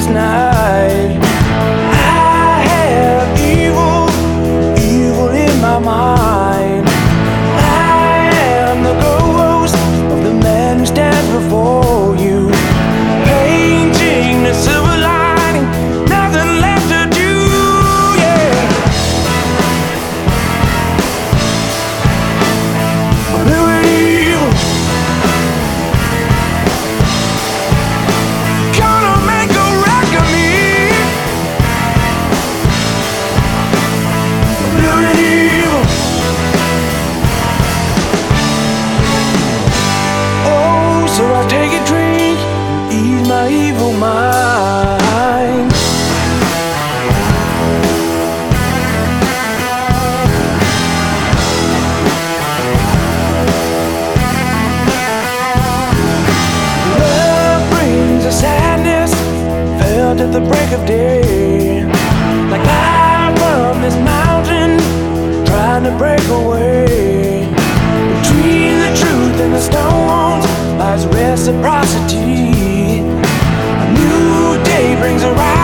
darkest night. I have evil in my mind. I am the ghost of the man who stands before you, painting the silver lining, nothing left to do, yeah. Blue and evil, gonna make a wreck of me. Blue and evil, oh, so I take a drink, ease my evil mind. Love brings a sadness felt at the break of day, like I'm from this mountain trying to break away. Between the truth and the stones lies reciprocity. A new day brings around